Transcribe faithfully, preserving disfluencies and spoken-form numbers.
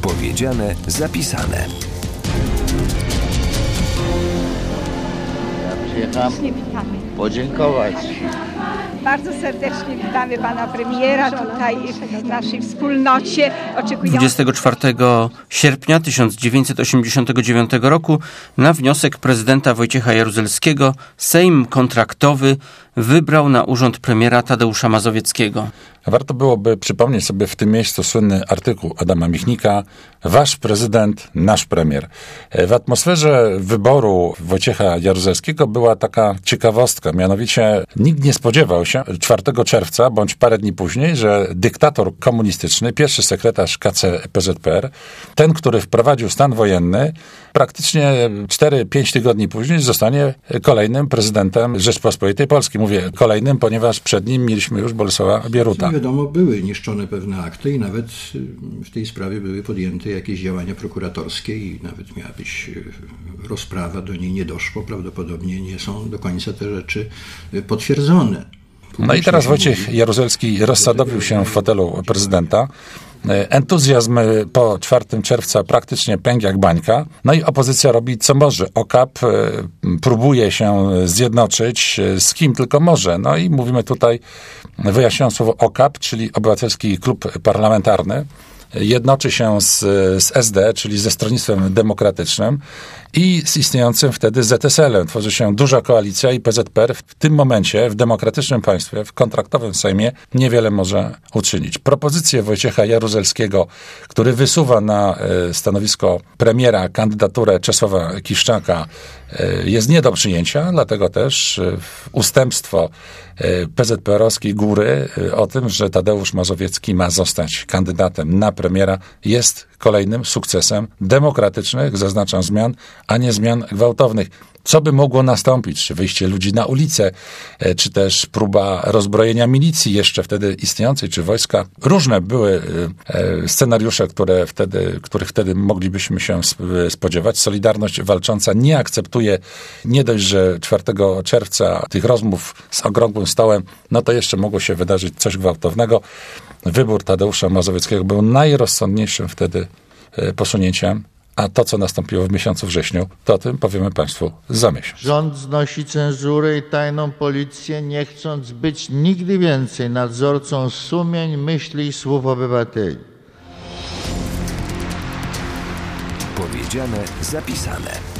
Powiedziane, zapisane. Ja przyjechałem podziękować. Bardzo serdecznie witamy pana premiera tutaj w naszej wspólnocie. Oczekując... dwudziestego czwartego sierpnia tysiąc dziewięćset osiemdziesiątego dziewiątego roku na wniosek prezydenta Wojciecha Jaruzelskiego Sejm kontraktowy wybrał na urząd premiera Tadeusza Mazowieckiego. Warto byłoby przypomnieć sobie w tym miejscu słynny artykuł Adama Michnika: wasz prezydent, nasz premier. W atmosferze wyboru Wojciecha Jaruzelskiego była taka ciekawostka, mianowicie nikt nie spodziewał się czwartego czerwca, bądź parę dni później, że dyktator komunistyczny, pierwszy sekretarz K C P Z P R, ten, który wprowadził stan wojenny, praktycznie cztery pięć tygodni później zostanie kolejnym prezydentem Rzeczpospolitej Polskiej. Mówię kolejnym, ponieważ przed nim mieliśmy już Bolesława Bieruta. Wiadomo, były niszczone pewne akty i nawet w tej sprawie były podjęte jakieś działania prokuratorskie i nawet miała być rozprawa, do niej nie doszło. Prawdopodobnie nie są do końca te rzeczy potwierdzone. No i teraz Wojciech Jaruzelski rozsadowił się w fotelu prezydenta. Entuzjazm po czwartego czerwca praktycznie pękł jak bańka. No i opozycja robi co może. O K P próbuje się zjednoczyć z kim tylko może. No i mówimy tutaj, wyjaśniam słowo O K P, czyli Obywatelski Klub Parlamentarny. Jednoczy się z, z S D, czyli ze Stronnictwem Demokratycznym i z istniejącym wtedy Z S L-em. Tworzy się duża koalicja i P Z P R w tym momencie w demokratycznym państwie, w kontraktowym Sejmie niewiele może uczynić. Propozycję Wojciecha Jaruzelskiego, który wysuwa na stanowisko premiera kandydaturę Czesława Kiszczaka, jest nie do przyjęcia, dlatego też ustępstwo P Z P R-owskiej góry o tym, że Tadeusz Mazowiecki ma zostać kandydatem na premiera, jest kolejnym sukcesem demokratycznych, zaznaczam, zmian, a nie zmian gwałtownych. Co by mogło nastąpić? Czy wyjście ludzi na ulicę, czy też próba rozbrojenia milicji jeszcze wtedy istniejącej, czy wojska? Różne były scenariusze, które wtedy, których wtedy moglibyśmy się spodziewać. Solidarność Walcząca nie akceptuje nie dość, że czwartego czerwca tych rozmów z okrągłym stołem, no to jeszcze mogło się wydarzyć coś gwałtownego. Wybór Tadeusza Mazowieckiego był najrozsądniejszym wtedy posunięciem. A to, co nastąpiło w miesiącu wrześniu, to o tym powiemy Państwu za miesiąc. Rząd znosi cenzurę i tajną policję, nie chcąc być nigdy więcej nadzorcą sumień, myśli i słów obywateli. Powiedziane, zapisane.